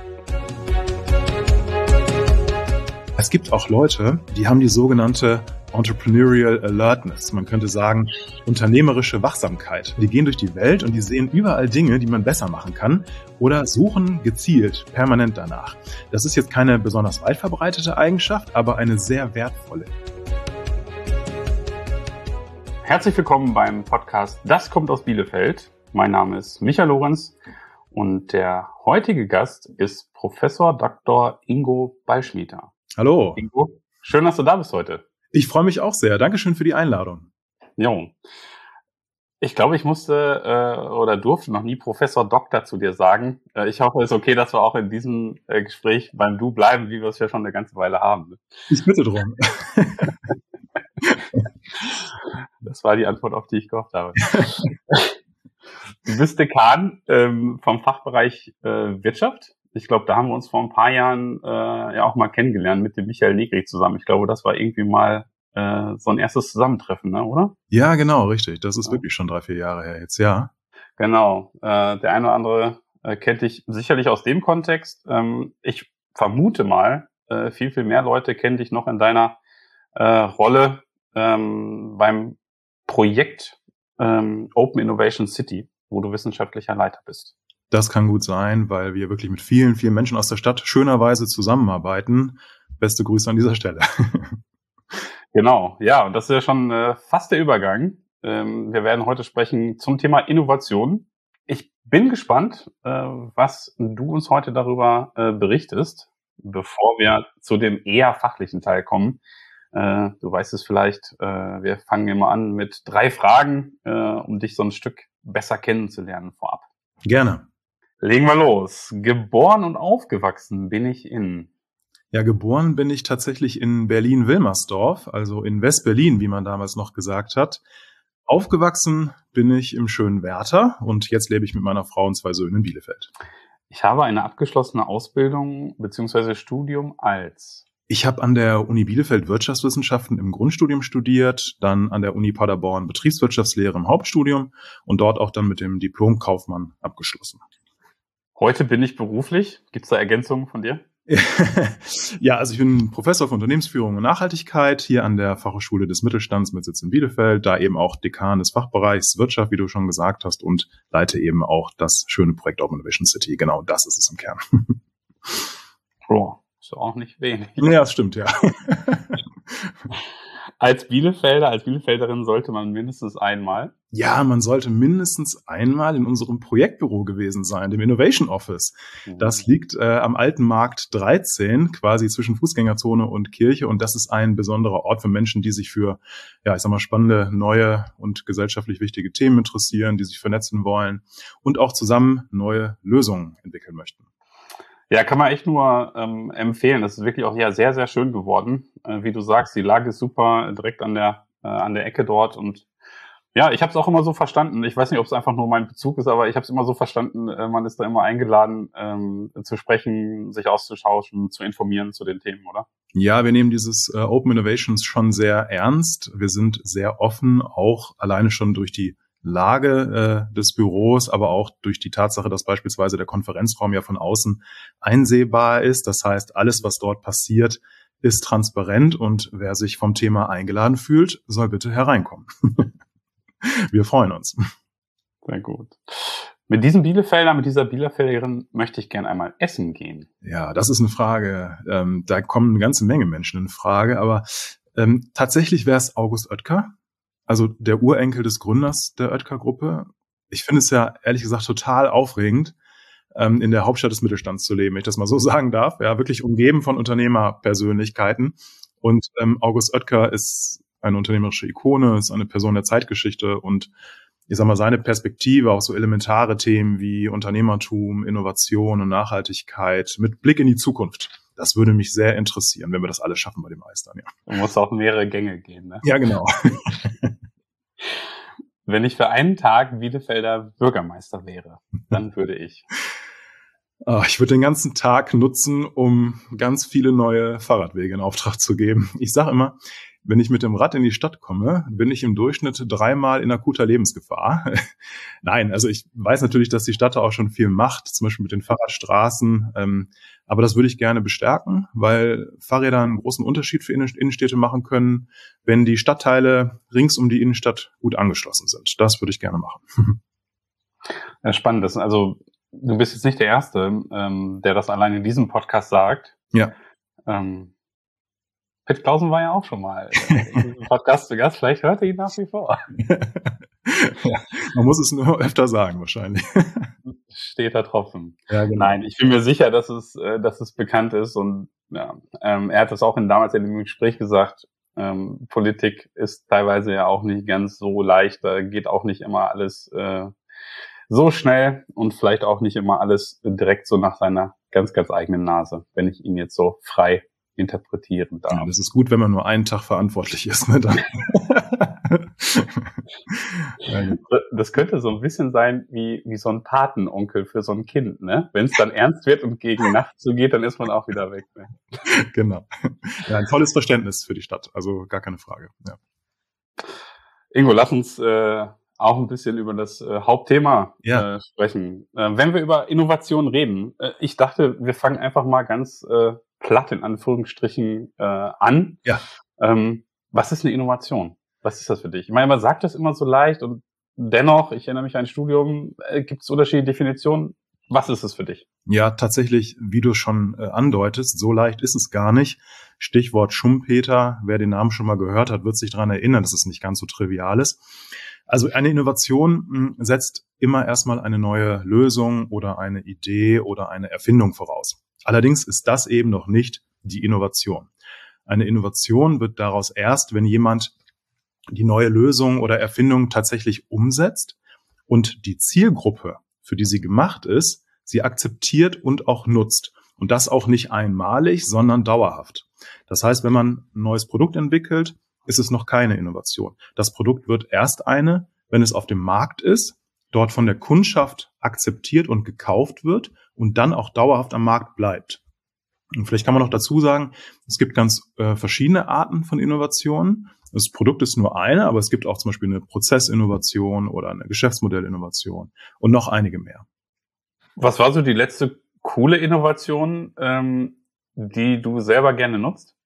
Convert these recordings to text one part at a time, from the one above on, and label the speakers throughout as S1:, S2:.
S1: Es gibt auch Leute, die haben die sogenannte Entrepreneurial Alertness. Man könnte sagen, unternehmerische Wachsamkeit. Die gehen durch die Welt und die sehen überall Dinge, die man besser machen kann oder suchen gezielt permanent danach. Das ist jetzt keine besonders weit verbreitete Eigenschaft, aber eine sehr wertvolle.
S2: Herzlich willkommen beim Podcast Das kommt aus Bielefeld. Mein Name ist Michael Lorenz und der heutige Gast ist Professor Dr. Ingo Ballschmieder.
S1: Hallo.
S2: Ingo, schön, dass du da bist heute.
S1: Ich freue mich auch sehr. Dankeschön für die Einladung.
S2: Jo. Ich glaube, ich musste oder durfte noch nie Professor Doktor zu dir sagen. Ich hoffe, es ist okay, dass wir auch in diesem Gespräch beim Du bleiben, wie wir es ja schon eine ganze Weile haben.
S1: Ich bitte drum.
S2: Das war die Antwort, auf die ich gehofft habe. Du bist Dekan vom Fachbereich Wirtschaft. Ich glaube, da haben wir uns vor ein paar Jahren ja auch mal kennengelernt mit dem Michael Negri zusammen. Ich glaube, das war irgendwie mal so ein erstes Zusammentreffen, ne, oder?
S1: Ja, genau, richtig. Das ist wirklich schon 3-4 Jahre her jetzt, ja.
S2: Genau. Der eine oder andere kennt dich sicherlich aus dem Kontext. Ich vermute mal, viel mehr Leute kennen dich noch in deiner Rolle beim Projekt Open Innovation City, wo du wissenschaftlicher Leiter bist.
S1: Das kann gut sein, weil wir wirklich mit vielen Menschen aus der Stadt schönerweise zusammenarbeiten. Beste Grüße an dieser Stelle.
S2: Genau, ja, und das ist ja schon fast der Übergang. Wir werden heute sprechen zum Thema Innovation. Ich bin gespannt, was du uns heute darüber berichtest, bevor wir zu dem eher fachlichen Teil kommen. Du weißt es vielleicht, wir fangen immer an mit 3 Fragen, um dich so ein Stück besser kennenzulernen vorab.
S1: Gerne.
S2: Legen wir los. Geboren und aufgewachsen bin ich in...
S1: Ja, geboren bin ich tatsächlich in Berlin-Wilmersdorf, also in West-Berlin, wie man damals noch gesagt hat. Aufgewachsen bin ich im schönen Werther und jetzt lebe ich mit meiner Frau und 2 Söhnen in Bielefeld.
S2: Ich habe eine abgeschlossene Ausbildung bzw. Studium als...
S1: Ich habe an der Uni Bielefeld Wirtschaftswissenschaften im Grundstudium studiert, dann an der Uni Paderborn Betriebswirtschaftslehre im Hauptstudium und dort auch dann mit dem Diplom-Kaufmann abgeschlossen.
S2: Heute bin ich beruflich. Gibt es da Ergänzungen von dir?
S1: Ja, also ich bin Professor für Unternehmensführung und Nachhaltigkeit hier an der Fachhochschule des Mittelstands mit Sitz in Bielefeld, da eben auch Dekan des Fachbereichs Wirtschaft, wie du schon gesagt hast, und leite eben auch das schöne Projekt Open Innovation City. Genau, das ist es im Kern.
S2: Oh, ist auch nicht wenig.
S1: Ja, das stimmt, ja.
S2: Als Bielefelderin sollte man mindestens einmal...
S1: Ja, man sollte mindestens einmal in unserem Projektbüro gewesen sein, dem Innovation Office. Das liegt am Alten Markt 13, quasi zwischen Fußgängerzone und Kirche. Und das ist ein besonderer Ort für Menschen, die sich für, ja, ich sag mal, spannende, neue und gesellschaftlich wichtige Themen interessieren, die sich vernetzen wollen und auch zusammen neue Lösungen entwickeln möchten.
S2: Ja, kann man echt nur empfehlen. Das ist wirklich auch ja sehr, sehr schön geworden. Wie du sagst, die Lage ist super, direkt an der Ecke dort. Und ja, ich habe es auch immer so verstanden. Ich weiß nicht, ob es einfach nur mein Bezug ist, aber ich habe es immer so verstanden, man ist da immer eingeladen, zu sprechen, sich auszutauschen, zu informieren zu den Themen, oder?
S1: Ja, wir nehmen dieses Open Innovations schon sehr ernst. Wir sind sehr offen, auch alleine schon durch die Lage des Büros, aber auch durch die Tatsache, dass beispielsweise der Konferenzraum ja von außen einsehbar ist. Das heißt, alles, was dort passiert, ist transparent und wer sich vom Thema eingeladen fühlt, soll bitte hereinkommen. Wir freuen uns.
S2: Sehr gut. Mit dieser Bielefelderin möchte ich gerne einmal essen gehen.
S1: Ja, das ist eine Frage. Da kommen eine ganze Menge Menschen in Frage, aber tatsächlich wäre es August Oetker. Also der Urenkel des Gründers der Oetker-Gruppe. Ich finde es ja ehrlich gesagt total aufregend, in der Hauptstadt des Mittelstands zu leben, wenn ich das mal so sagen darf. Ja, wirklich umgeben von Unternehmerpersönlichkeiten. Und August Oetker ist eine unternehmerische Ikone, ist eine Person der Zeitgeschichte und ich sag mal, seine Perspektive auf so elementare Themen wie Unternehmertum, Innovation und Nachhaltigkeit mit Blick in die Zukunft. Das würde mich sehr interessieren, wenn wir das alles schaffen bei dem Eis dann, ja.
S2: Du musst auch mehrere Gänge gehen, ne?
S1: Ja, genau.
S2: Wenn ich für einen Tag Bielefelder Bürgermeister wäre, dann würde ich...
S1: Ich würde den ganzen Tag nutzen, um ganz viele neue Fahrradwege in Auftrag zu geben. Ich sage immer, wenn ich mit dem Rad in die Stadt komme, bin ich im Durchschnitt 3-mal in akuter Lebensgefahr. Nein, also ich weiß natürlich, dass die Stadt da auch schon viel macht, zum Beispiel mit den Fahrradstraßen. Aber das würde ich gerne bestärken, weil Fahrräder einen großen Unterschied für Innenstädte machen können, wenn die Stadtteile rings um die Innenstadt gut angeschlossen sind. Das würde ich gerne machen.
S2: Ja, spannend. Also du bist jetzt nicht der Erste, der das allein in diesem Podcast sagt.
S1: Ja.
S2: Pitt Clausen war ja auch schon mal in diesem Podcast zu Gast. Vielleicht hört er ihn nach wie vor.
S1: Ja, man muss es nur öfter sagen, wahrscheinlich.
S2: Steht da Tropfen.
S1: Ja, genau.
S2: Nein, ich bin mir sicher, dass es bekannt ist. Und ja, er hat das auch damals in dem Gespräch gesagt. Politik ist teilweise ja auch nicht ganz so leicht. Da geht auch nicht immer alles so schnell und vielleicht auch nicht immer alles direkt so nach seiner ganz, ganz eigenen Nase, wenn ich ihn jetzt so frei interpretieren darf.
S1: Ja, das ist gut, wenn man nur einen Tag verantwortlich ist. Ne, dann.
S2: Das könnte so ein bisschen sein wie so ein Patenonkel für so ein Kind. Ne? Wenn es dann ernst wird und gegen Nacht zugeht, dann ist man auch wieder weg. Ne?
S1: Genau. Ja, ein tolles Verständnis für die Stadt, also gar keine Frage. Ja.
S2: Ingo, lass uns auch ein bisschen über das Hauptthema sprechen. Wenn wir über Innovation reden, ich dachte, wir fangen einfach mal ganz platt in Anführungsstrichen an.
S1: Ja.
S2: Was ist eine Innovation? Was ist das für dich? Ich meine, man sagt das immer so leicht und dennoch, ich erinnere mich an ein Studium, gibt es unterschiedliche Definitionen. Was ist es für dich?
S1: Ja, tatsächlich, wie du schon andeutest, so leicht ist es gar nicht. Stichwort Schumpeter, wer den Namen schon mal gehört hat, wird sich daran erinnern, dass es nicht ganz so trivial ist. Also eine Innovation setzt immer erstmal eine neue Lösung oder eine Idee oder eine Erfindung voraus. Allerdings ist das eben noch nicht die Innovation. Eine Innovation wird daraus erst, wenn jemand die neue Lösung oder Erfindung tatsächlich umsetzt und die Zielgruppe, für die sie gemacht ist, sie akzeptiert und auch nutzt. Und das auch nicht einmalig, sondern dauerhaft. Das heißt, wenn man ein neues Produkt entwickelt, ist es noch keine Innovation. Das Produkt wird erst eine, wenn es auf dem Markt ist, dort von der Kundschaft akzeptiert und gekauft wird und dann auch dauerhaft am Markt bleibt. Und vielleicht kann man noch dazu sagen, es gibt ganz verschiedene Arten von Innovationen. Das Produkt ist nur eine, aber es gibt auch zum Beispiel eine Prozessinnovation oder eine Geschäftsmodellinnovation und noch einige mehr.
S2: Was war so die letzte coole Innovation, die du selber gerne nutzt?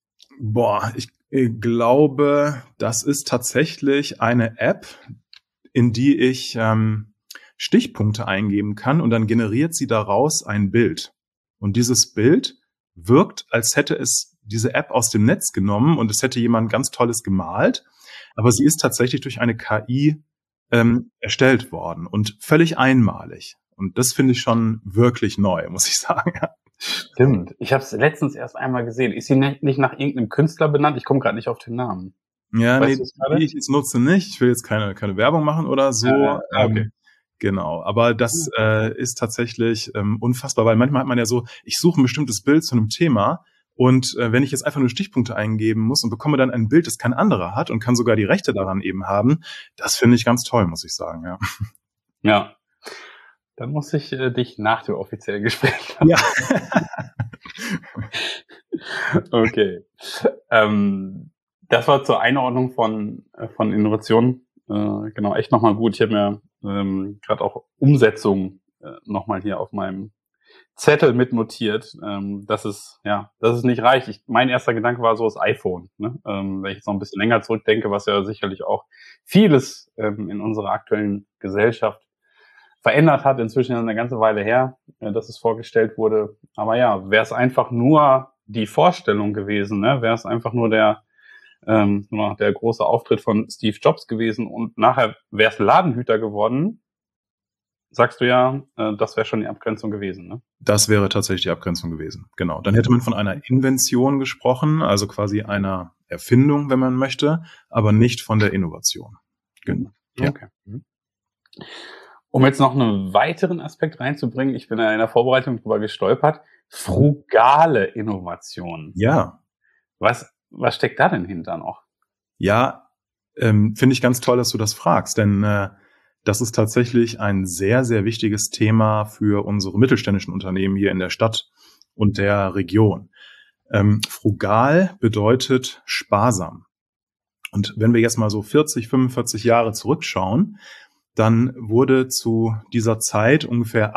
S1: Ich glaube, das ist tatsächlich eine App, in die ich Stichpunkte eingeben kann und dann generiert sie daraus ein Bild. Und dieses Bild wirkt, als hätte es diese App aus dem Netz genommen und es hätte jemand ganz Tolles gemalt, aber sie ist tatsächlich durch eine KI erstellt worden und völlig einmalig. Und das finde ich schon wirklich neu, muss ich sagen.
S2: Stimmt. Ich habe es letztens erst einmal gesehen. Ist sie nicht nach irgendeinem Künstler benannt? Ich komme gerade nicht auf den Namen.
S1: Ja, weißt die ich jetzt nutze nicht. Ich will jetzt keine Werbung machen oder so.
S2: Okay.
S1: Genau, aber das ist tatsächlich unfassbar, weil manchmal hat man ja so, ich suche ein bestimmtes Bild zu einem Thema und wenn ich jetzt einfach nur Stichpunkte eingeben muss und bekomme dann ein Bild, das kein anderer hat und kann sogar die Rechte daran eben haben, das finde ich ganz toll, muss ich sagen. Ja.
S2: Ja. Dann muss ich dich nach dem offiziellen Gespräch haben.
S1: Ja.
S2: Okay. Das war zur Einordnung von Innovationen. Genau, echt nochmal gut. Ich habe mir gerade auch Umsetzung nochmal hier auf meinem Zettel mitnotiert, dass es nicht reicht. Mein erster Gedanke war so das iPhone. Ne? Wenn ich jetzt noch ein bisschen länger zurückdenke, was ja sicherlich auch vieles in unserer aktuellen Gesellschaft verändert hat, inzwischen eine ganze Weile her, dass es vorgestellt wurde. Aber ja, wäre es einfach nur die Vorstellung gewesen, ne? Wäre es einfach nur der große Auftritt von Steve Jobs gewesen und nachher wäre es Ladenhüter geworden, sagst du ja, das wäre schon die Abgrenzung gewesen, ne?
S1: Das wäre tatsächlich die Abgrenzung gewesen, genau. Dann hätte man von einer Invention gesprochen, also quasi einer Erfindung, wenn man möchte, aber nicht von der Innovation. Genau.
S2: Ja. Okay. Um jetzt noch einen weiteren Aspekt reinzubringen, ich bin ja in der Vorbereitung drüber gestolpert, frugale Innovation.
S1: Ja.
S2: Was steckt da denn hinter noch?
S1: Ja, finde ich ganz toll, dass du das fragst, denn das ist tatsächlich ein sehr, sehr wichtiges Thema für unsere mittelständischen Unternehmen hier in der Stadt und der Region. Frugal bedeutet sparsam. Und wenn wir jetzt mal so 40, 45 Jahre zurückschauen, dann wurde zu dieser Zeit ungefähr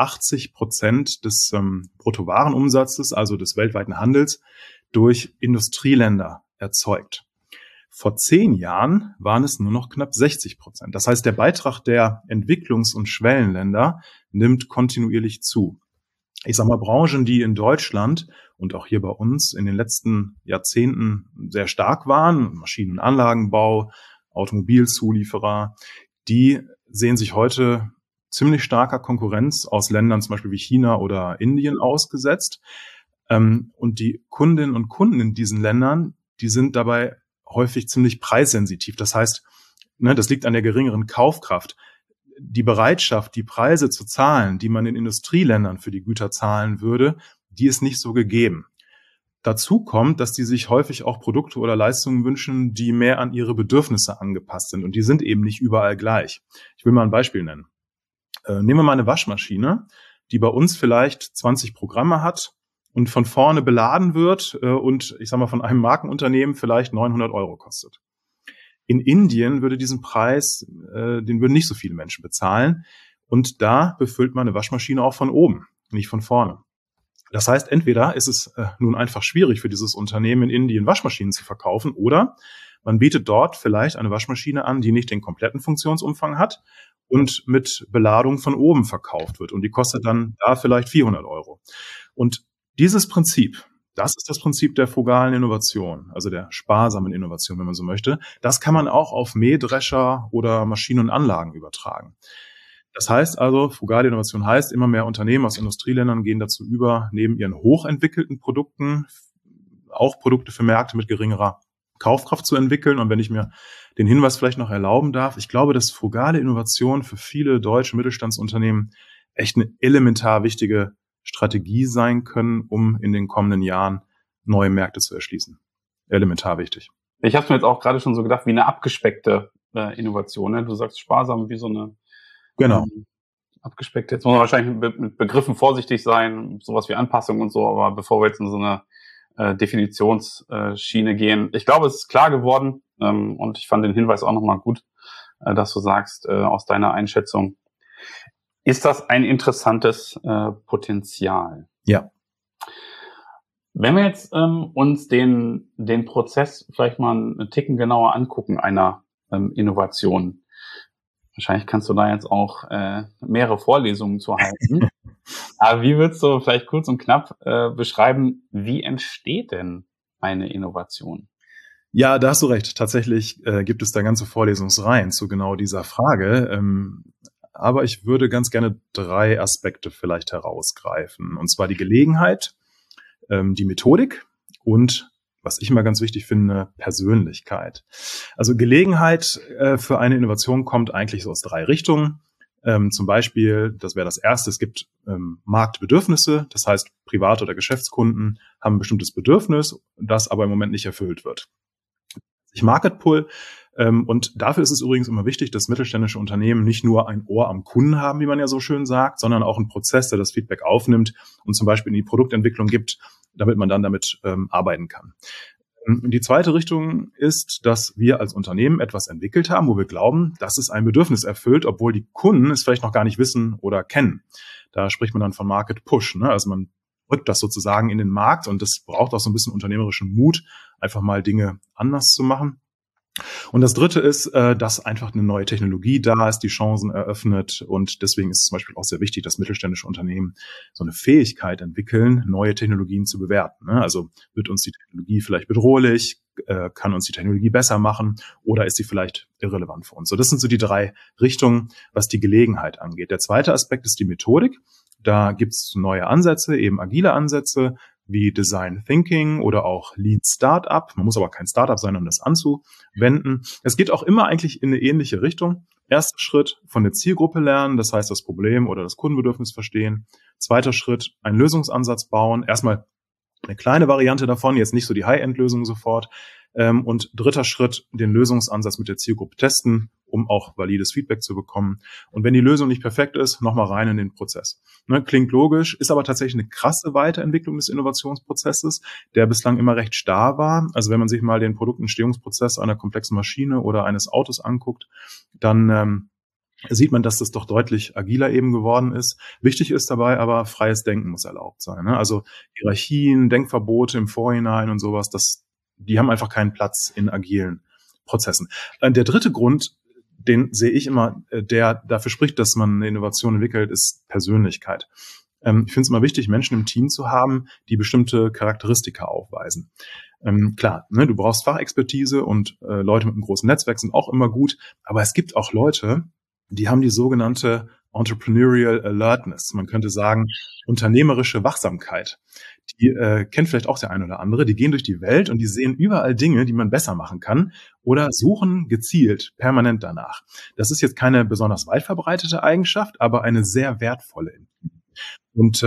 S1: 80% des Bruttowarenumsatzes, also des weltweiten Handels, durch Industrieländer erzeugt. Vor 10 Jahren waren es nur noch knapp 60%. Das heißt, der Beitrag der Entwicklungs- und Schwellenländer nimmt kontinuierlich zu. Ich sage mal, Branchen, die in Deutschland und auch hier bei uns in den letzten Jahrzehnten sehr stark waren, Maschinen- und Anlagenbau, Automobilzulieferer, die sehen sich heute ziemlich starker Konkurrenz aus Ländern zum Beispiel wie China oder Indien ausgesetzt. Und die Kundinnen und Kunden in diesen Ländern, die sind dabei häufig ziemlich preissensitiv. Das heißt, das liegt an der geringeren Kaufkraft. Die Bereitschaft, die Preise zu zahlen, die man in Industrieländern für die Güter zahlen würde, die ist nicht so gegeben. Dazu kommt, dass die sich häufig auch Produkte oder Leistungen wünschen, die mehr an ihre Bedürfnisse angepasst sind. Und die sind eben nicht überall gleich. Ich will mal ein Beispiel nennen. Nehmen wir mal eine Waschmaschine, die bei uns vielleicht 20 Programme hat und von vorne beladen wird und ich sage mal von einem Markenunternehmen vielleicht 900 € kostet. In Indien würde diesen Preis, den würden nicht so viele Menschen bezahlen. Und da befüllt man eine Waschmaschine auch von oben, nicht von vorne. Das heißt, entweder ist es nun einfach schwierig für dieses Unternehmen in Indien Waschmaschinen zu verkaufen oder man bietet dort vielleicht eine Waschmaschine an, die nicht den kompletten Funktionsumfang hat und mit Beladung von oben verkauft wird. Und die kostet dann da vielleicht 400 €. Und dieses Prinzip, das ist das Prinzip der frugalen Innovation, also der sparsamen Innovation, wenn man so möchte. Das kann man auch auf Mähdrescher oder Maschinen und Anlagen übertragen. Das heißt also, frugale Innovation heißt, immer mehr Unternehmen aus Industrieländern gehen dazu über, neben ihren hochentwickelten Produkten auch Produkte für Märkte mit geringerer Kaufkraft zu entwickeln. Und wenn ich mir den Hinweis vielleicht noch erlauben darf, ich glaube, dass frugale Innovation für viele deutsche Mittelstandsunternehmen echt eine elementar wichtige Strategie sein können, um in den kommenden Jahren neue Märkte zu erschließen. Elementar wichtig.
S2: Ich habe mir jetzt auch gerade schon so gedacht, wie eine abgespeckte Innovation. Ne? Du sagst sparsam, wie so eine abgespeckte. Jetzt muss man wahrscheinlich mit Begriffen vorsichtig sein, sowas wie Anpassung und so, aber bevor wir jetzt in so eine Definitionsschiene gehen. Ich glaube, es ist klar geworden und ich fand den Hinweis auch nochmal gut, dass du sagst, aus deiner Einschätzung, ist das ein interessantes Potenzial?
S1: Ja.
S2: Wenn wir jetzt uns den Prozess vielleicht mal einen Ticken genauer angucken, einer Innovation, wahrscheinlich kannst du da jetzt auch mehrere Vorlesungen zu halten, aber wie würdest du vielleicht kurz und knapp beschreiben, wie entsteht denn eine Innovation?
S1: Ja, da hast du recht. Tatsächlich gibt es da ganze Vorlesungsreihen zu genau dieser Frage. Aber ich würde ganz gerne 3 Aspekte vielleicht herausgreifen. Und zwar die Gelegenheit, die Methodik und, was ich immer ganz wichtig finde, Persönlichkeit. Also Gelegenheit für eine Innovation kommt eigentlich so aus 3 Richtungen. Zum Beispiel, das wäre das erste, es gibt Marktbedürfnisse. Das heißt, Privat- oder Geschäftskunden haben ein bestimmtes Bedürfnis, das aber im Moment nicht erfüllt wird. Market Pull. Und dafür ist es übrigens immer wichtig, dass mittelständische Unternehmen nicht nur ein Ohr am Kunden haben, wie man ja so schön sagt, sondern auch einen Prozess, der das Feedback aufnimmt und zum Beispiel in die Produktentwicklung gibt, damit man dann damit arbeiten kann. Die zweite Richtung ist, dass wir als Unternehmen etwas entwickelt haben, wo wir glauben, dass es ein Bedürfnis erfüllt, obwohl die Kunden es vielleicht noch gar nicht wissen oder kennen. Da spricht man dann von Market Push. Ne? Also man rückt das sozusagen in den Markt und das braucht auch so ein bisschen unternehmerischen Mut, einfach mal Dinge anders zu machen. Und das dritte ist, dass einfach eine neue Technologie da ist, die Chancen eröffnet. Und deswegen ist es zum Beispiel auch sehr wichtig, dass mittelständische Unternehmen so eine Fähigkeit entwickeln, neue Technologien zu bewerten. Also wird uns die Technologie vielleicht bedrohlich, kann uns die Technologie besser machen oder ist sie vielleicht irrelevant für uns? So, das sind so die 3 Richtungen, was die Gelegenheit angeht. Der zweite Aspekt ist die Methodik. Da gibt's neue Ansätze, eben agile Ansätze, wie Design Thinking oder auch Lean Startup. Man muss aber kein Startup sein, um das anzuwenden. Es geht auch immer eigentlich in eine ähnliche Richtung. Erster Schritt, von der Zielgruppe lernen, das heißt das Problem oder das Kundenbedürfnis verstehen. Zweiter Schritt, einen Lösungsansatz bauen. Erstmal eine kleine Variante davon, jetzt nicht so die High-End-Lösung sofort. Und dritter Schritt, den Lösungsansatz mit der Zielgruppe testen um auch valides Feedback zu bekommen. Und wenn die Lösung nicht perfekt ist, nochmal rein in den Prozess. Ne, klingt logisch, ist aber tatsächlich eine krasse Weiterentwicklung des Innovationsprozesses, der bislang immer recht starr war. Also wenn man sich mal den Produktentstehungsprozess einer komplexen Maschine oder eines Autos anguckt, dann sieht man, dass das doch deutlich agiler eben geworden ist. Wichtig ist dabei aber, freies Denken muss erlaubt sein. Ne? Also Hierarchien, Denkverbote im Vorhinein und sowas, die haben einfach keinen Platz in agilen Prozessen. Der dritte Grund, den sehe ich immer, der dafür spricht, dass man eine Innovation entwickelt, ist Persönlichkeit. Ich finde es immer wichtig, Menschen im Team zu haben, die bestimmte Charakteristika aufweisen. Klar, ne, du brauchst Fachexpertise und Leute mit einem großen Netzwerk sind auch immer gut, aber es gibt auch Leute, die haben die sogenannte Entrepreneurial Alertness. Man könnte sagen, unternehmerische Wachsamkeit. Die kennt vielleicht auch der eine oder andere. Die gehen durch die Welt und die sehen überall Dinge, die man besser machen kann oder suchen gezielt permanent danach. Das ist jetzt keine besonders weit verbreitete Eigenschaft, aber eine sehr wertvolle. Und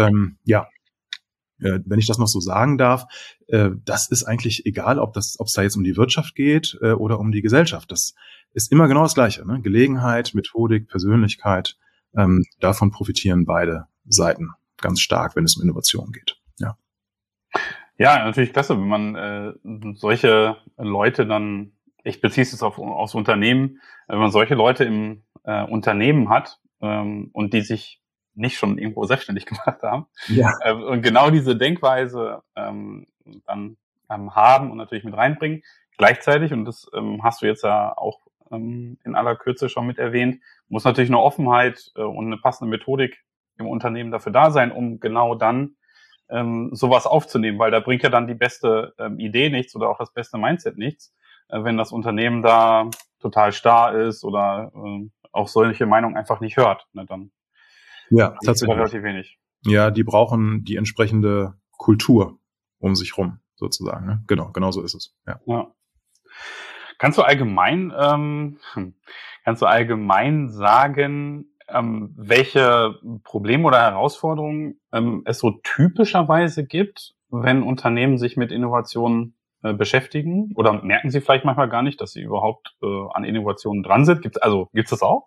S1: wenn ich das noch so sagen darf, das ist eigentlich egal, ob es da jetzt um die Wirtschaft geht oder um die Gesellschaft. Das ist immer genau das Gleiche. Ne? Gelegenheit, Methodik, Persönlichkeit, davon profitieren beide Seiten ganz stark, wenn es um Innovation geht. Ja,
S2: ja, natürlich klasse, wenn man solche Leute dann, ich beziehe es jetzt aufs Unternehmen, wenn man solche Leute im Unternehmen hat und die sich nicht schon irgendwo selbstständig gemacht haben. Ja. Und genau diese Denkweise dann haben und natürlich mit reinbringen. Gleichzeitig, und das hast du jetzt ja auch in aller Kürze schon mit erwähnt, muss natürlich eine Offenheit und eine passende Methodik im Unternehmen dafür da sein, um genau dann sowas aufzunehmen, weil da bringt ja dann die beste Idee nichts oder auch das beste Mindset nichts, wenn das Unternehmen da total starr ist oder auch solche Meinungen einfach nicht hört. Ne, dann
S1: ja, tatsächlich.
S2: Relativ wenig.
S1: Ja, die brauchen die entsprechende Kultur um sich rum, sozusagen. Ne? Genau so ist es. Ja.
S2: Kannst du allgemein sagen, welche Probleme oder Herausforderungen es so typischerweise gibt, wenn Unternehmen sich mit Innovationen beschäftigen? Oder merken sie vielleicht manchmal gar nicht, dass sie überhaupt an Innovationen dran sind? Gibt's das auch?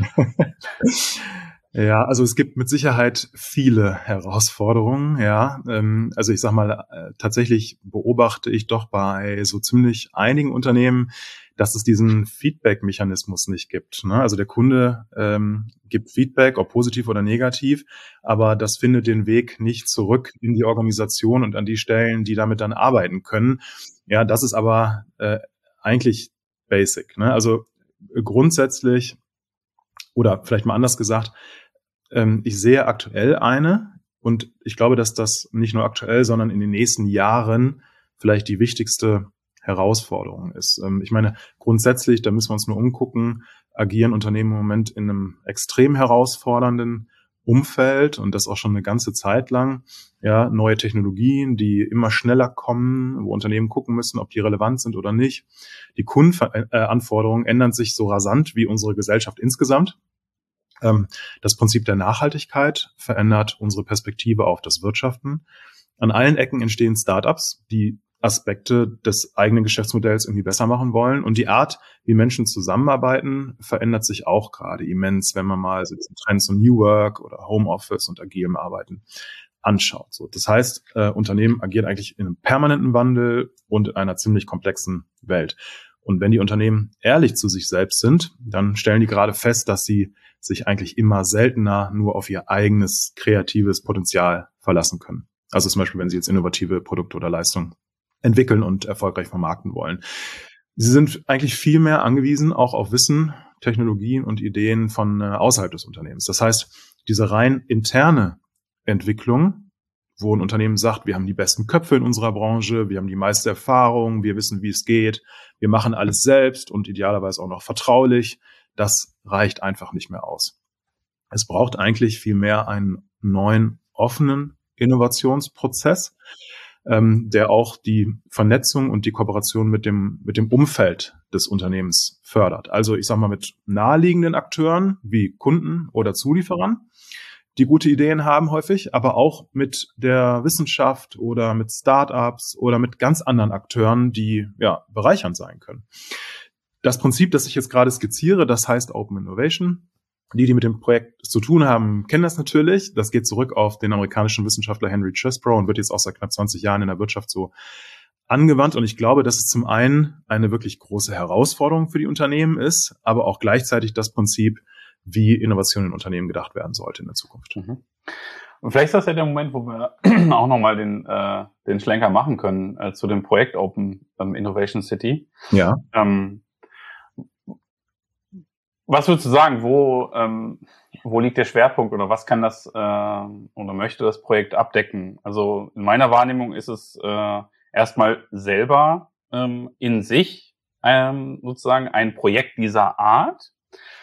S1: Ja, also es gibt mit Sicherheit viele Herausforderungen, ja. Also ich sag mal, tatsächlich beobachte ich doch bei so ziemlich einigen Unternehmen, dass es diesen Feedback-Mechanismus nicht gibt. Ne? Also der Kunde gibt Feedback, ob positiv oder negativ, aber das findet den Weg nicht zurück in die Organisation und an die Stellen, die damit dann arbeiten können. Ja, das ist aber eigentlich basic. Ne? Also grundsätzlich, oder vielleicht mal anders gesagt, ich sehe aktuell und ich glaube, dass das nicht nur aktuell, sondern in den nächsten Jahren vielleicht die wichtigste Herausforderung ist. Ich meine, grundsätzlich, da müssen wir uns nur umgucken, agieren Unternehmen im Moment in einem extrem herausfordernden Umfeld und das auch schon eine ganze Zeit lang. Ja, neue Technologien, die immer schneller kommen, wo Unternehmen gucken müssen, ob die relevant sind oder nicht. Die Kundenanforderungen ändern sich so rasant wie unsere Gesellschaft insgesamt. Das Prinzip der Nachhaltigkeit verändert unsere Perspektive auf das Wirtschaften. An allen Ecken entstehen Startups, die Aspekte des eigenen Geschäftsmodells irgendwie besser machen wollen. Und die Art, wie Menschen zusammenarbeiten, verändert sich auch gerade immens, wenn man mal so Trends zu New Work oder Homeoffice und agilem Arbeiten anschaut. So, das heißt, Unternehmen agieren eigentlich in einem permanenten Wandel und in einer ziemlich komplexen Welt. Und wenn die Unternehmen ehrlich zu sich selbst sind, dann stellen die gerade fest, dass sie sich eigentlich immer seltener nur auf ihr eigenes kreatives Potenzial verlassen können. Also zum Beispiel, wenn sie jetzt innovative Produkte oder Leistungen entwickeln und erfolgreich vermarkten wollen. Sie sind eigentlich viel mehr angewiesen auch auf Wissen, Technologien und Ideen von außerhalb des Unternehmens. Das heißt, diese rein interne Entwicklung, wo ein Unternehmen sagt, wir haben die besten Köpfe in unserer Branche, wir haben die meiste Erfahrung, wir wissen, wie es geht, wir machen alles selbst und idealerweise auch noch vertraulich, das reicht einfach nicht mehr aus. Es braucht eigentlich viel mehr einen neuen, offenen Innovationsprozess, der auch die Vernetzung und die Kooperation mit dem Umfeld des Unternehmens fördert. Also ich sage mal mit naheliegenden Akteuren wie Kunden oder Zulieferern, die gute Ideen haben häufig, aber auch mit der Wissenschaft oder mit Startups oder mit ganz anderen Akteuren, die ja bereichernd sein können. Das Prinzip, das ich jetzt gerade skizziere, das heißt Open Innovation. Die mit dem Projekt zu tun haben, kennen das natürlich. Das geht zurück auf den amerikanischen Wissenschaftler Henry Chesbrough und wird jetzt auch seit knapp 20 Jahren in der Wirtschaft so angewandt. Und ich glaube, dass es zum einen eine wirklich große Herausforderung für die Unternehmen ist, aber auch gleichzeitig das Prinzip, wie Innovation in Unternehmen gedacht werden sollte in der Zukunft.
S2: Mhm. Und vielleicht ist das ja der Moment, wo wir auch nochmal den Schlenker machen können zu dem Projekt Open Innovation City.
S1: Ja.
S2: Was würdest du sagen, wo liegt der Schwerpunkt oder was kann das oder möchte das Projekt abdecken? Also in meiner Wahrnehmung ist es erstmal selber in sich sozusagen ein Projekt dieser Art.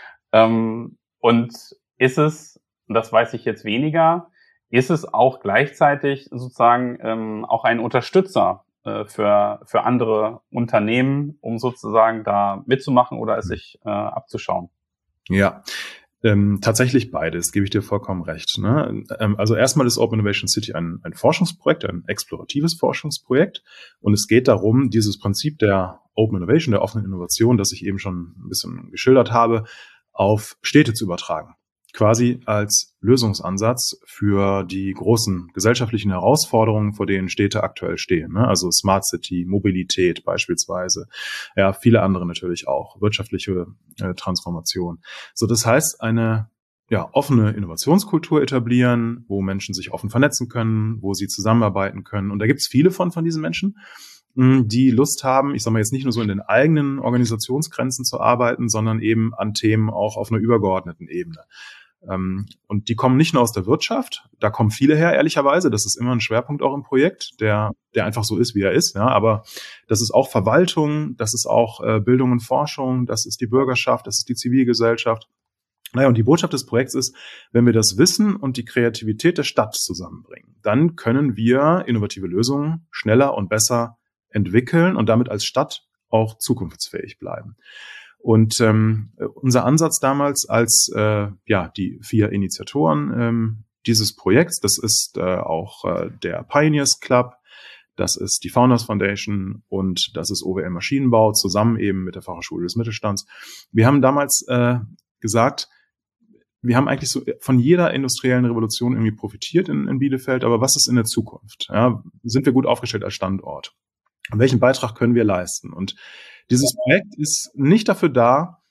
S2: Und ist es, das weiß ich jetzt weniger, ist es auch gleichzeitig sozusagen auch ein Unterstützer für andere Unternehmen, um sozusagen da mitzumachen oder es sich abzuschauen?
S1: Ja, tatsächlich beides, gebe ich dir vollkommen recht. Ne? Also erstmal ist Open Innovation City ein Forschungsprojekt, ein exploratives Forschungsprojekt. Und es geht darum, dieses Prinzip der Open Innovation, der offenen Innovation, das ich eben schon ein bisschen geschildert habe, auf Städte zu übertragen. Quasi als Lösungsansatz für die großen gesellschaftlichen Herausforderungen, vor denen Städte aktuell stehen. Ne? Also Smart City, Mobilität beispielsweise, ja, viele andere natürlich auch, wirtschaftliche Transformation. So, das heißt, eine offene Innovationskultur etablieren, wo Menschen sich offen vernetzen können, wo sie zusammenarbeiten können. Und da gibt es viele von diesen Menschen, die Lust haben, ich sage mal jetzt nicht nur so in den eigenen Organisationsgrenzen zu arbeiten, sondern eben an Themen auch auf einer übergeordneten Ebene. Und die kommen nicht nur aus der Wirtschaft, da kommen viele her, ehrlicherweise. Das ist immer ein Schwerpunkt auch im Projekt, der einfach so ist, wie er ist. Ja, aber das ist auch Verwaltung, das ist auch Bildung und Forschung, das ist die Bürgerschaft, das ist die Zivilgesellschaft. Naja, und die Botschaft des Projekts ist, wenn wir das Wissen und die Kreativität der Stadt zusammenbringen, dann können wir innovative Lösungen schneller und besser entwickeln und damit als Stadt auch zukunftsfähig bleiben. Und unser Ansatz damals als die 4 Initiatoren dieses Projekts, das ist auch der Pioneers Club, das ist die Founders Foundation und das ist OWL Maschinenbau, zusammen eben mit der Fachhochschule des Mittelstands. Wir haben damals gesagt, wir haben eigentlich so von jeder industriellen Revolution irgendwie profitiert in Bielefeld, aber was ist in der Zukunft? Ja, sind wir gut aufgestellt als Standort? Und welchen Beitrag können wir leisten? Und dieses Projekt ist nicht dafür da,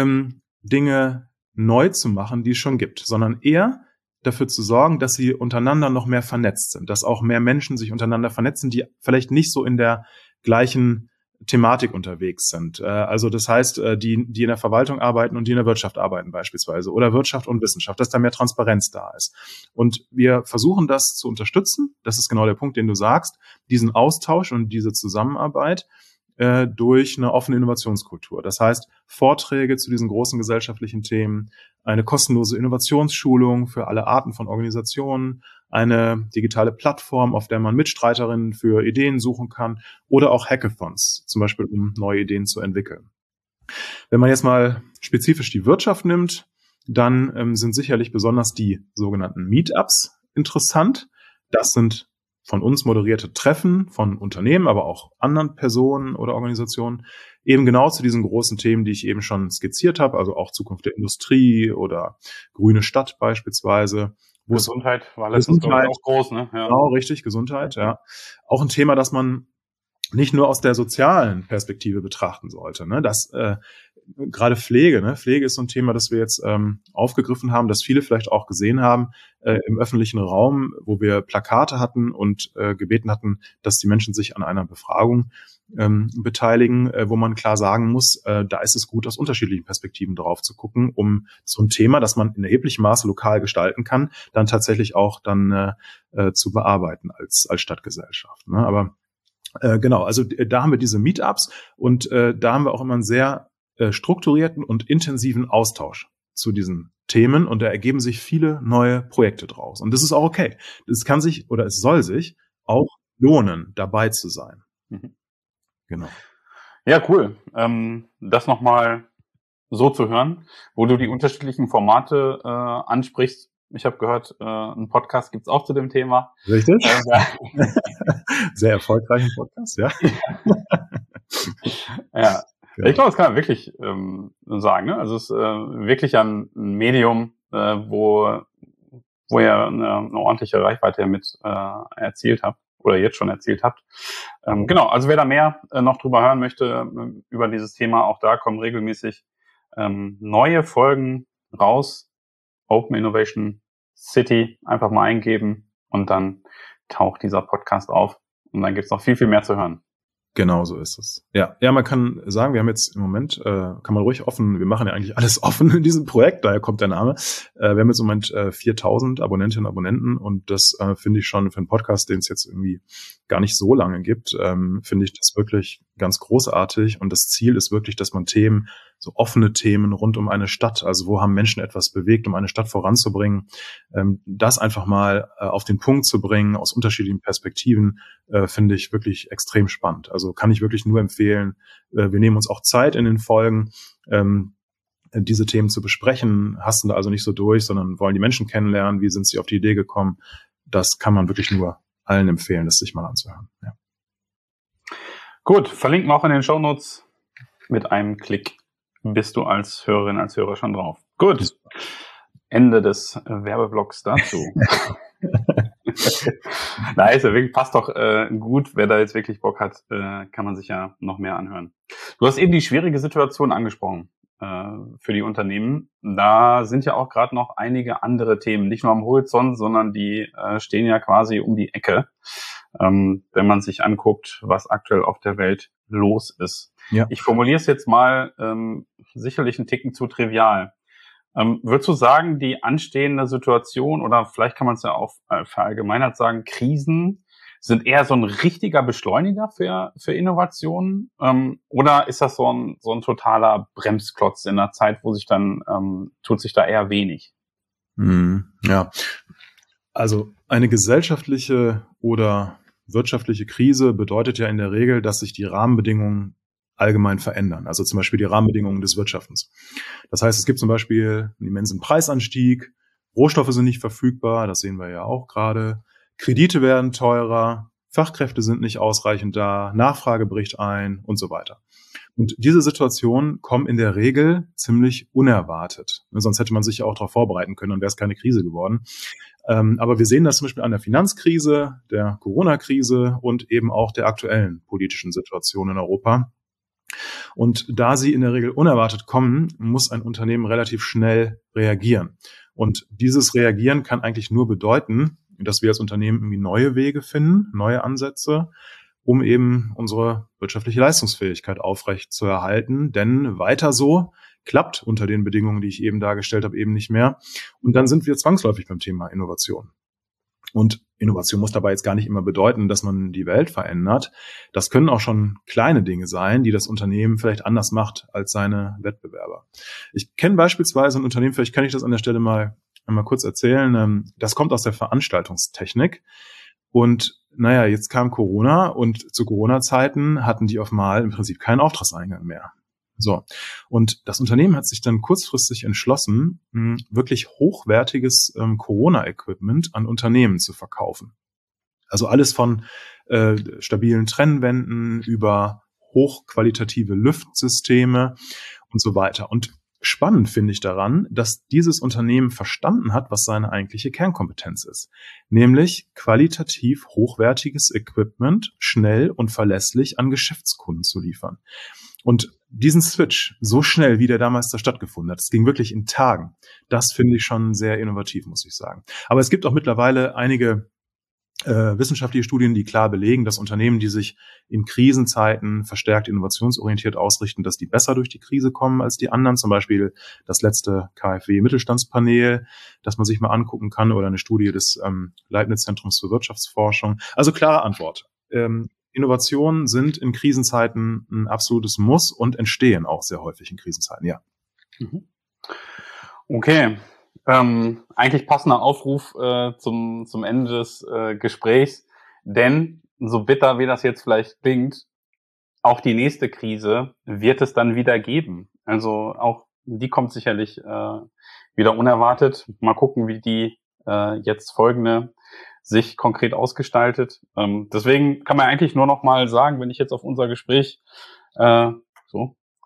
S1: Dinge neu zu machen, die es schon gibt, sondern eher dafür zu sorgen, dass sie untereinander noch mehr vernetzt sind, dass auch mehr Menschen sich untereinander vernetzen, die vielleicht nicht so in der gleichen Thematik unterwegs sind. Also das heißt, die in der Verwaltung arbeiten und die in der Wirtschaft arbeiten beispielsweise oder Wirtschaft und Wissenschaft, dass da mehr Transparenz da ist. Und wir versuchen das zu unterstützen. Das ist genau der Punkt, den du sagst, diesen Austausch und diese Zusammenarbeit durch eine offene Innovationskultur. Das heißt, Vorträge zu diesen großen gesellschaftlichen Themen, eine kostenlose Innovationsschulung für alle Arten von Organisationen, eine digitale Plattform, auf der man Mitstreiterinnen für Ideen suchen kann oder auch Hackathons, zum Beispiel um neue Ideen zu entwickeln. Wenn man jetzt mal spezifisch die Wirtschaft nimmt, dann sind sicherlich besonders die sogenannten Meetups interessant. Das sind von uns moderierte Treffen von Unternehmen, aber auch anderen Personen oder Organisationen, eben genau zu diesen großen Themen, die ich eben schon skizziert habe, also auch Zukunft der Industrie oder grüne Stadt beispielsweise.
S2: Gesundheit war letztens auch groß, ne? Ja.
S1: Genau, richtig, Gesundheit, ja. Auch ein Thema, das man nicht nur aus der sozialen Perspektive betrachten sollte, ne? Das gerade Pflege, ne? Pflege ist so ein Thema, das wir jetzt aufgegriffen haben, das viele vielleicht auch gesehen haben im öffentlichen Raum, wo wir Plakate hatten und gebeten hatten, dass die Menschen sich an einer Befragung beteiligen, wo man klar sagen muss, da ist es gut, aus unterschiedlichen Perspektiven drauf zu gucken, um so ein Thema, das man in erheblichem Maße lokal gestalten kann, dann tatsächlich auch dann zu bearbeiten als Stadtgesellschaft. Ne? Aber genau, also da haben wir diese Meetups und da haben wir auch immer einen sehr strukturierten und intensiven Austausch zu diesen Themen und da ergeben sich viele neue Projekte draus. Und das ist auch okay. Es kann sich oder es soll sich auch lohnen, dabei zu sein.
S2: Mhm.
S1: Genau.
S2: Ja, cool. Das nochmal so zu hören, wo du die unterschiedlichen Formate ansprichst. Ich habe gehört, einen Podcast gibt's auch zu dem Thema.
S1: Richtig. Sehr erfolgreichen Podcast, ja.
S2: Ja. Genau. Ich glaube, das kann man wirklich sagen. Ne? Also es ist wirklich ein Medium, wo ihr eine ordentliche Reichweite mit erzielt habt oder jetzt schon erzielt habt. Genau, also wer da mehr noch drüber hören möchte, über dieses Thema, auch da kommen regelmäßig neue Folgen raus. Open Innovation City einfach mal eingeben und dann taucht dieser Podcast auf und dann gibt's noch viel, viel mehr zu hören.
S1: Genau so ist es. Ja, man kann sagen, wir haben jetzt im Moment, kann man ruhig offen, wir machen ja eigentlich alles offen in diesem Projekt, daher kommt der Name. Wir haben jetzt im Moment 4.000 Abonnentinnen und Abonnenten und das finde ich schon für einen Podcast, den es jetzt irgendwie gar nicht so lange gibt, finde ich das wirklich ganz großartig und das Ziel ist wirklich, dass man Themen, so offene Themen rund um eine Stadt, also wo haben Menschen etwas bewegt, um eine Stadt voranzubringen, das einfach mal auf den Punkt zu bringen, aus unterschiedlichen Perspektiven, finde ich wirklich extrem spannend. Also kann ich wirklich nur empfehlen, wir nehmen uns auch Zeit in den Folgen, diese Themen zu besprechen, hasten da also nicht so durch, sondern wollen die Menschen kennenlernen, wie sind sie auf die Idee gekommen. Das kann man wirklich nur allen empfehlen, das sich mal anzuhören. Ja.
S2: Gut, verlinken wir auch in den Shownotes. Mit einem Klick bist du als Hörerin, als Hörer schon drauf. Gut, Ende des Werbeblocks dazu. Nice, passt doch gut. Wer da jetzt wirklich Bock hat, kann man sich ja noch mehr anhören. Du hast eben die schwierige Situation angesprochen für die Unternehmen. Da sind ja auch gerade noch einige andere Themen, nicht nur am Horizont, sondern die stehen ja quasi um die Ecke, wenn man sich anguckt, was aktuell auf der Welt los ist. Ja. Ich formuliere es jetzt mal sicherlich einen Ticken zu trivial. Würdest du sagen, die anstehende Situation oder vielleicht kann man es ja auch verallgemeinert sagen, Krisen sind eher so ein richtiger Beschleuniger für Innovationen oder ist das so ein totaler Bremsklotz in einer Zeit, wo sich dann tut sich da eher wenig?
S1: Ja, also eine gesellschaftliche oder wirtschaftliche Krise bedeutet ja in der Regel, dass sich die Rahmenbedingungen allgemein verändern, also zum Beispiel die Rahmenbedingungen des Wirtschaftens. Das heißt, es gibt zum Beispiel einen immensen Preisanstieg, Rohstoffe sind nicht verfügbar, das sehen wir ja auch gerade, Kredite werden teurer, Fachkräfte sind nicht ausreichend da, Nachfrage bricht ein und so weiter. Und diese Situationen kommen in der Regel ziemlich unerwartet. Sonst hätte man sich ja auch darauf vorbereiten können, dann wäre es keine Krise geworden. Aber wir sehen das zum Beispiel an der Finanzkrise, der Corona-Krise und eben auch der aktuellen politischen Situation in Europa. Und da sie in der Regel unerwartet kommen, muss ein Unternehmen relativ schnell reagieren. Und dieses Reagieren kann eigentlich nur bedeuten, dass wir als Unternehmen irgendwie neue Wege finden, neue Ansätze, um eben unsere wirtschaftliche Leistungsfähigkeit aufrecht zu erhalten. Denn weiter so klappt unter den Bedingungen, die ich eben dargestellt habe, eben nicht mehr. Und dann sind wir zwangsläufig beim Thema Innovation. Und Innovation muss dabei jetzt gar nicht immer bedeuten, dass man die Welt verändert. Das können auch schon kleine Dinge sein, die das Unternehmen vielleicht anders macht als seine Wettbewerber. Ich kenne beispielsweise ein Unternehmen, vielleicht kann ich das an der Stelle mal kurz erzählen. Das kommt aus der Veranstaltungstechnik. Und jetzt kam Corona und zu Corona-Zeiten hatten die auf einmal im Prinzip keinen Auftragseingang mehr. So. Und das Unternehmen hat sich dann kurzfristig entschlossen, wirklich hochwertiges Corona-Equipment an Unternehmen zu verkaufen. Also alles von stabilen Trennwänden über hochqualitative Lüftsysteme und so weiter. Und spannend finde ich daran, dass dieses Unternehmen verstanden hat, was seine eigentliche Kernkompetenz ist. Nämlich qualitativ hochwertiges Equipment schnell und verlässlich an Geschäftskunden zu liefern. Und diesen Switch, so schnell wie der damals da stattgefunden hat, es ging wirklich in Tagen, das finde ich schon sehr innovativ, muss ich sagen. Aber es gibt auch mittlerweile einige wissenschaftliche Studien, die klar belegen, dass Unternehmen, die sich in Krisenzeiten verstärkt innovationsorientiert ausrichten, dass die besser durch die Krise kommen als die anderen. Zum Beispiel das letzte KfW-Mittelstandspanel, das man sich mal angucken kann, oder eine Studie des Leibniz-Zentrums für Wirtschaftsforschung. Also klare Antwort. Innovationen sind in Krisenzeiten ein absolutes Muss und entstehen auch sehr häufig in Krisenzeiten, ja.
S2: Okay. Eigentlich passender Aufruf zum Ende des Gesprächs, denn so bitter wie das jetzt vielleicht klingt, auch die nächste Krise wird es dann wieder geben. Also auch die kommt sicherlich wieder unerwartet. Mal gucken, wie die jetzt folgende sich konkret ausgestaltet. Deswegen kann man eigentlich nur noch mal sagen, wenn ich jetzt auf unser Gespräch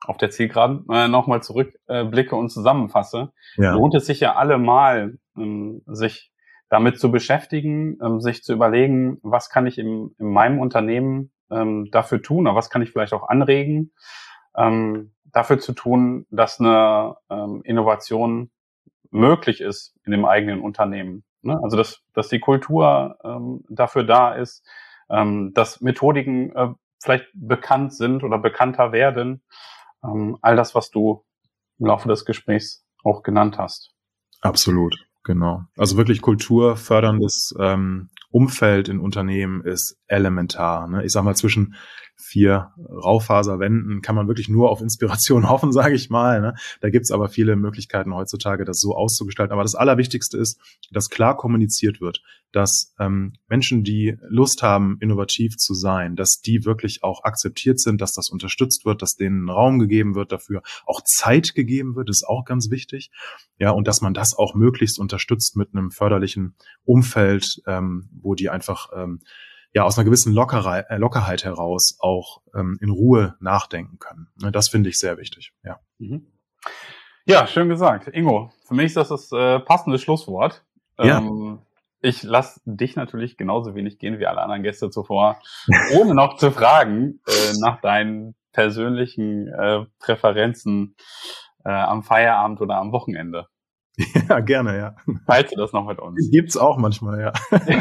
S2: auf der Zielgeraden nochmal zurückblicke und zusammenfasse,
S1: Ja.
S2: lohnt es sich ja allemal, sich damit zu beschäftigen, sich zu überlegen, was kann ich in meinem Unternehmen dafür tun, oder was kann ich vielleicht auch anregen, dafür zu tun, dass eine Innovation möglich ist in dem eigenen Unternehmen. Ne? Also dass die Kultur dafür da ist, dass Methodiken vielleicht bekannt sind oder bekannter werden. All das, was du im Laufe des Gesprächs auch genannt hast.
S1: Absolut, genau. Also wirklich kulturförderndes Umfeld in Unternehmen ist elementar. Ne? Ich sag mal, zwischen 4 Raufaserwänden kann man wirklich nur auf Inspiration hoffen, sage ich mal. Ne? Da gibt's aber viele Möglichkeiten heutzutage, das so auszugestalten. Aber das Allerwichtigste ist, dass klar kommuniziert wird, dass Menschen, die Lust haben, innovativ zu sein, dass die wirklich auch akzeptiert sind, dass das unterstützt wird, dass denen Raum gegeben wird dafür, auch Zeit gegeben wird, ist auch ganz wichtig. Ja, und dass man das auch möglichst unterstützt mit einem förderlichen Umfeld, wo die einfach aus einer gewissen Lockerheit heraus auch in Ruhe nachdenken können. Das finde ich sehr wichtig. Ja.
S2: Mhm. Ja, schön gesagt. Ingo, für mich ist das passende Schlusswort.
S1: Ja.
S2: Ich lasse dich natürlich genauso wenig gehen wie alle anderen Gäste zuvor, ohne noch zu fragen nach deinen persönlichen Präferenzen am Feierabend oder am Wochenende.
S1: Ja, gerne, ja.
S2: Teilst du das noch mit uns?
S1: Gibt's auch manchmal, ja.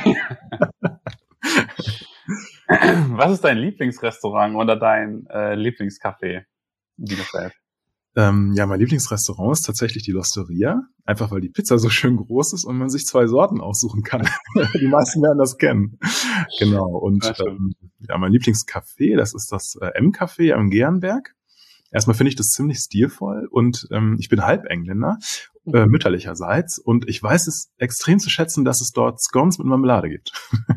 S2: Was ist dein Lieblingsrestaurant oder dein Lieblingscafé in Bielefeld?
S1: Mein Lieblingsrestaurant ist tatsächlich die L'Osteria, einfach weil die Pizza so schön groß ist und man sich 2 Sorten aussuchen kann. Die meisten werden das kennen. Genau. Und mein Lieblingscafé, das ist das M-Café am Gehrenberg. Erstmal finde ich das ziemlich stilvoll und ich bin halb Engländer, mütterlicherseits, und ich weiß es extrem zu schätzen, dass es dort Scones mit Marmelade gibt.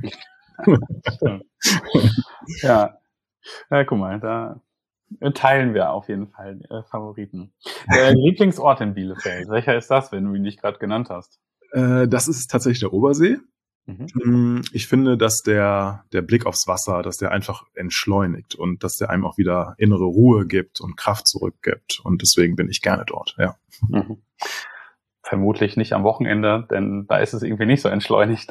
S2: Ja, guck mal, da teilen wir auf jeden Fall Favoriten. Lieblingsort in Bielefeld, welcher ist das, wenn du ihn nicht gerade genannt hast?
S1: Das ist tatsächlich der Obersee. Ich finde, dass der Blick aufs Wasser, dass der einfach entschleunigt und dass der einem auch wieder innere Ruhe gibt und Kraft zurückgibt. Und deswegen bin ich gerne dort, ja.
S2: Mhm. Vermutlich nicht am Wochenende, denn da ist es irgendwie nicht so entschleunigt.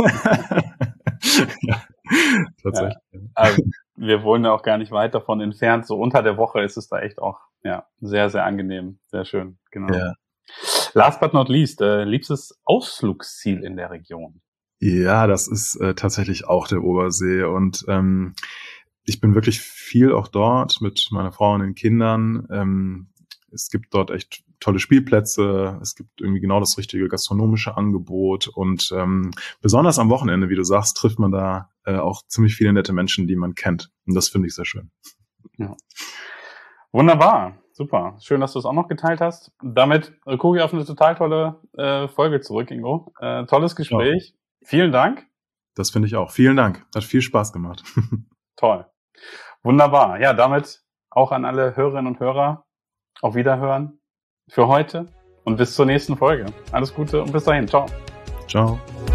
S1: Ja, tatsächlich.
S2: Ja. Also, wir wohnen ja auch gar nicht weit davon entfernt. So unter der Woche ist es da echt auch sehr, sehr angenehm. Sehr schön, genau.
S1: Ja.
S2: Last but not least, liebstes Ausflugsziel in der Region?
S1: Ja, das ist tatsächlich auch der Obersee. Und ich bin wirklich viel auch dort mit meiner Frau und den Kindern. Es gibt dort echt tolle Spielplätze, es gibt irgendwie genau das richtige gastronomische Angebot und besonders am Wochenende, wie du sagst, trifft man da auch ziemlich viele nette Menschen, die man kennt. Und das finde ich sehr schön.
S2: Ja. Wunderbar, super. Schön, dass du es auch noch geteilt hast. Damit gucke ich auf eine total tolle Folge zurück, Ingo. Tolles Gespräch. Ja. Vielen Dank.
S1: Das finde ich auch. Vielen Dank. Hat viel Spaß gemacht.
S2: Toll. Wunderbar. Ja, damit auch an alle Hörerinnen und Hörer auf Wiederhören für heute und bis zur nächsten Folge. Alles Gute und bis dahin. Ciao.
S1: Ciao.